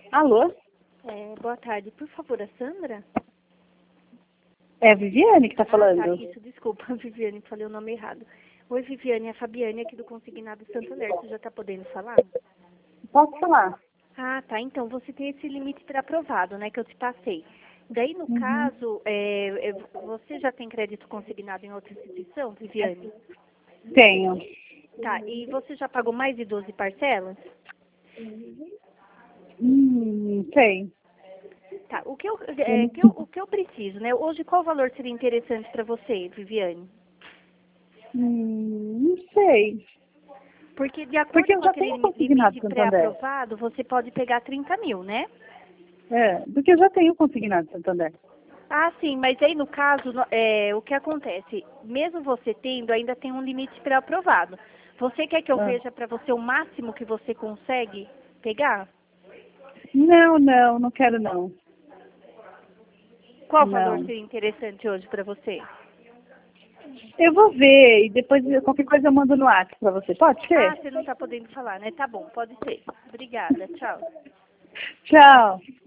Alô? Boa tarde. Por favor, a Sandra? É a Viviane que tá falando? Tá, isso, desculpa, Viviane, falei o nome errado. Oi, Viviane, é a Fabiane aqui do Consignado Santander. Você já está podendo falar? Posso falar? Ah, tá. Então, você tem esse limite pré-aprovado, né, que eu te passei. Daí, no caso, você já tem crédito consignado em outra instituição, Viviane? Tenho. Tá, e você já pagou mais de 12 parcelas? Tem. Tá, o que eu preciso, né? Hoje, qual valor seria interessante para você, Viviane? Não sei. Porque, de acordo Porque eu com já aquele tenho consignado limite Santander. pré-aprovado, você pode pegar 30 mil, né? Porque eu já tenho consignado Santander. Ah, sim, mas aí no caso, o que acontece? Mesmo você tendo, ainda tem um limite pré-aprovado. Você quer que eu veja para você o máximo que você consegue pegar? Não quero não. Qual valor Não. seria interessante hoje para você? Eu vou ver e depois qualquer coisa eu mando no WhatsApp pra você. Pode Ah, ser? você não está podendo falar, né? Tá bom, pode ser. Obrigada, tchau. Tchau.